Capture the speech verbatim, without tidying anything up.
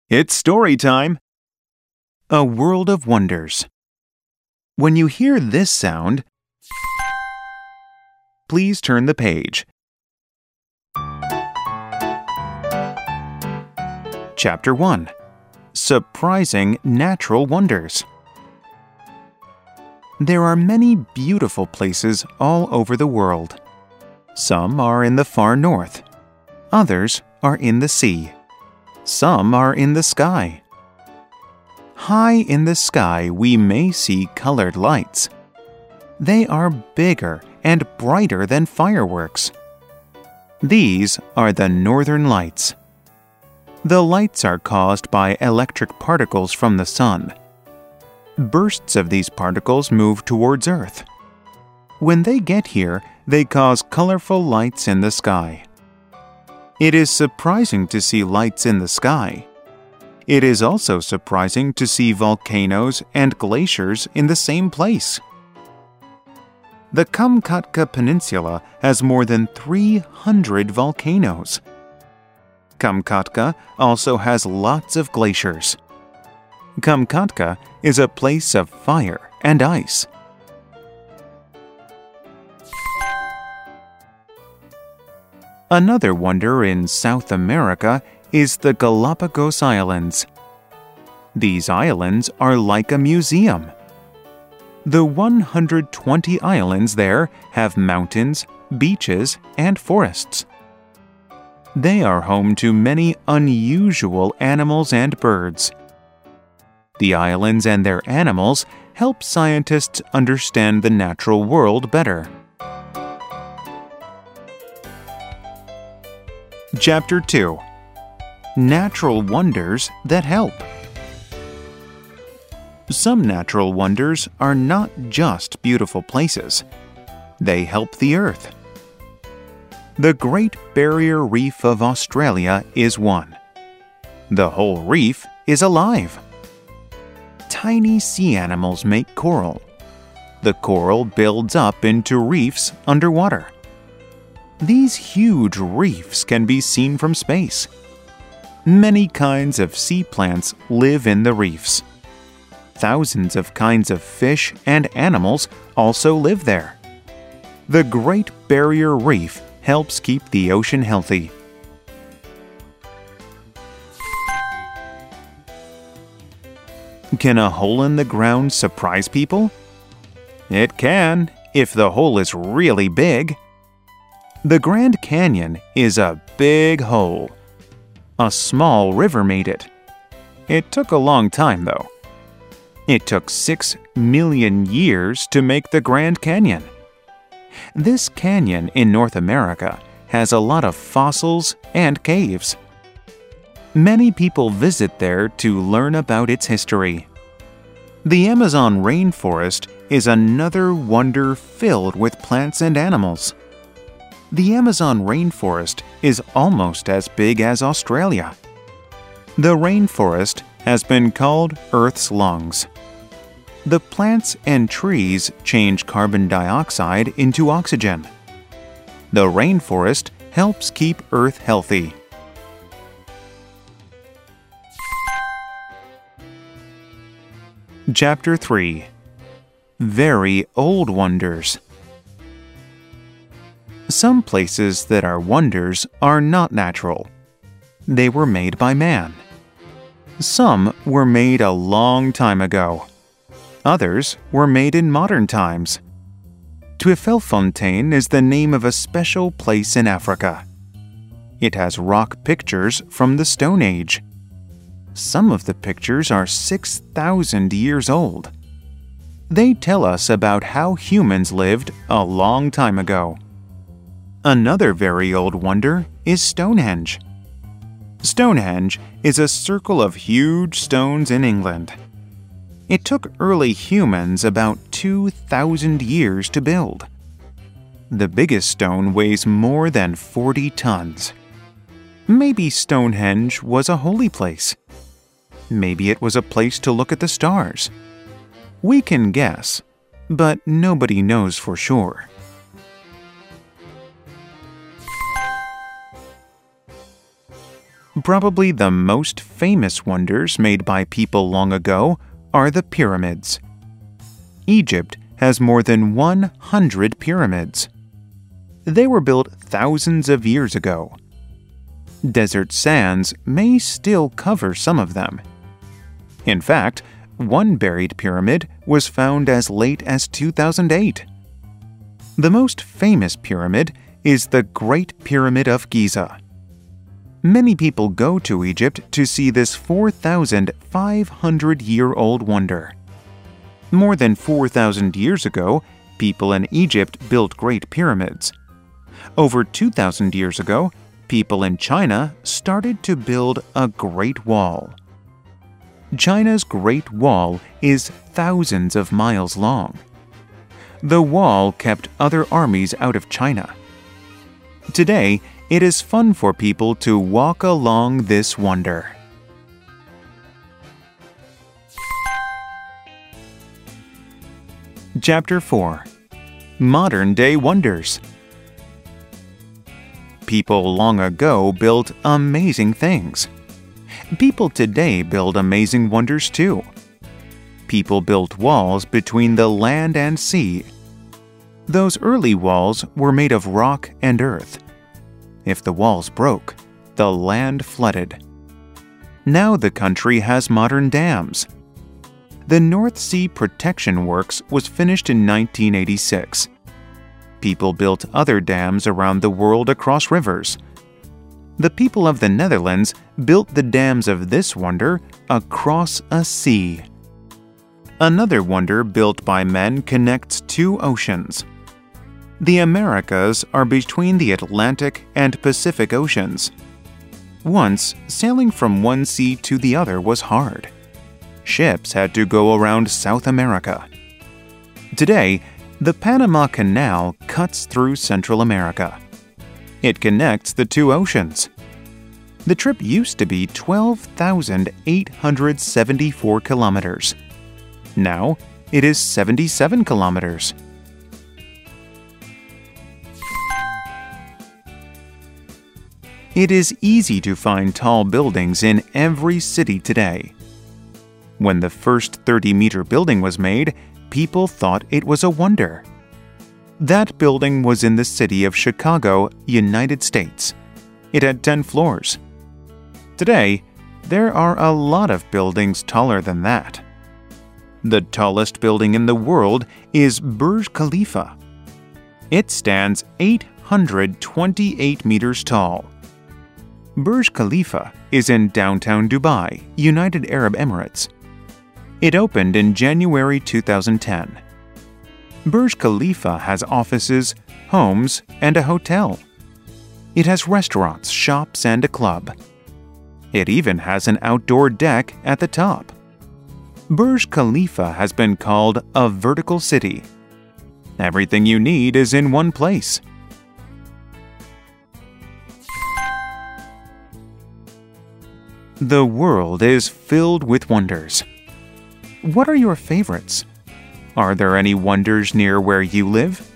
It's story time! A World of Wonders. When you hear this sound, please turn the page. Chapter one. Surprising Natural Wonders. There are many beautiful places all over the world. Some are in the far north. Others are in the sea. Some are in the sky. High in the sky, we may see colored lights. They are bigger and brighter than fireworks. These are the northern lights. The lights are caused by electric particles from the sun. Bursts of these particles move towards Earth. When they get here, they cause colorful lights in the sky. It is surprising to see lights in the sky. It is also surprising to see volcanoes and glaciers in the same place. The Kamchatka Peninsula has more than three hundred volcanoes. Kamchatka also has lots of glaciers. Kamchatka is a place of fire and ice. Another wonder in South America is the Galapagos Islands. These islands are like a museum. The one hundred twenty islands there have mountains, beaches, and forests. They are home to many unusual animals and birds. The islands and their animals help scientists understand the natural world better. Chapter two. Natural Wonders That Help. Some natural wonders are not just beautiful places. They help the Earth. The Great Barrier Reef of Australia is one. The whole reef is alive. Tiny sea animals make coral. The coral builds up into reefs underwater. These huge reefs can be seen from space. Many kinds of sea plants live in the reefs. Thousands of kinds of fish and animals also live there. The Great Barrier Reef helps keep the ocean healthy. Can a hole in the ground surprise people? It can, if the hole is really big. The Grand Canyon is a big hole. A small river made it. It took a long time, though. It took six million years to make the Grand Canyon. This canyon in North America has a lot of fossils and caves. Many people visit there to learn about its history. The Amazon rainforest is another wonder filled with plants and animals. The Amazon rainforest is almost as big as Australia. The rainforest has been called Earth's lungs. The plants and trees change carbon dioxide into oxygen. The rainforest helps keep Earth healthy. Chapter three. Very Old Wonders. Some places that are wonders are not natural. They were made by man. Some were made a long time ago. Others were made in modern times. Tweefontein is the name of a special place in Africa. It has rock pictures from the Stone Age. Some of the pictures are six thousand years old. They tell us about how humans lived a long time ago. Another very old wonder is Stonehenge. Stonehenge is a circle of huge stones in England. It took early humans about two thousand years to build. The biggest stone weighs more than forty tons. Maybe Stonehenge was a holy place. Maybe it was a place to look at the stars. We can guess, but nobody knows for sure. Probably the most famous wonders made by people long ago are the pyramids. Egypt has more than one hundred pyramids. They were built thousands of years ago. Desert sands may still cover some of them. In fact, one buried pyramid was found as late as two thousand eight. The most famous pyramid is the Great Pyramid of Giza. Many people go to Egypt to see this four thousand five hundred year old wonder. More than four thousand years ago, people in Egypt built great pyramids. Over two thousand years ago, people in China started to build a Great Wall. China's Great Wall is thousands of miles long. The wall kept other armies out of China. Today, it is fun for people to walk along this wonder. Chapter four. Modern-day Wonders. People long ago built amazing things. People today build amazing wonders too. People built walls between the land and sea. Those early walls were made of rock and earth. If the walls broke, the land flooded. Now the country has modern dams. The North Sea Protection Works was finished in nineteen eighty-six. People built other dams around the world across rivers. The people of the Netherlands built the dams of this wonder across a sea. Another wonder built by men connects two oceans. The Americas are between the Atlantic and Pacific Oceans. Once, sailing from one sea to the other was hard. Ships had to go around South America. Today, the Panama Canal cuts through Central America. It connects the two oceans. The trip used to be twelve thousand eight hundred seventy-four kilometers. Now, it is seventy-seven kilometers. It is easy to find tall buildings in every city today. When the first thirty-meter building was made, people thought it was a wonder. That building was in the city of Chicago, United States. It had ten floors. Today, there are a lot of buildings taller than that. The tallest building in the world is Burj Khalifa. It stands eight hundred twenty-eight meters tall. Burj Khalifa is in downtown Dubai, United Arab Emirates. It opened in January two thousand ten. Burj Khalifa has offices, homes, and a hotel. It has restaurants, shops, and a club. It even has an outdoor deck at the top. Burj Khalifa has been called a vertical city. Everything you need is in one place. The world is filled with wonders. What are your favorites? Are there any wonders near where you live?